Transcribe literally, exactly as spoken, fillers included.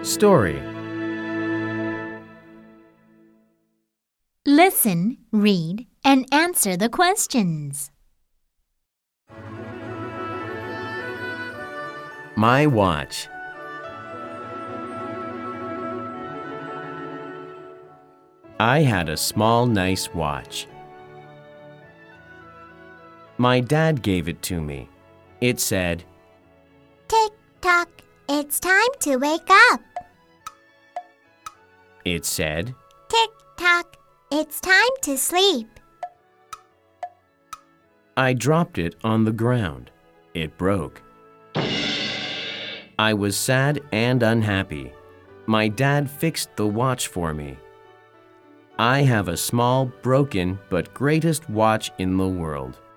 Story. Listen, read, and answer the questions. My watch. I had a small, nice watch. My dad gave it to me. It said, "Tick-tock, it's time to wake up." It said, "Tick-tock, it's time to sleep." I dropped it on the ground. It broke. I was sad and unhappy. My dad fixed the watch for me. I have a small, broken, but greatest watch in the world.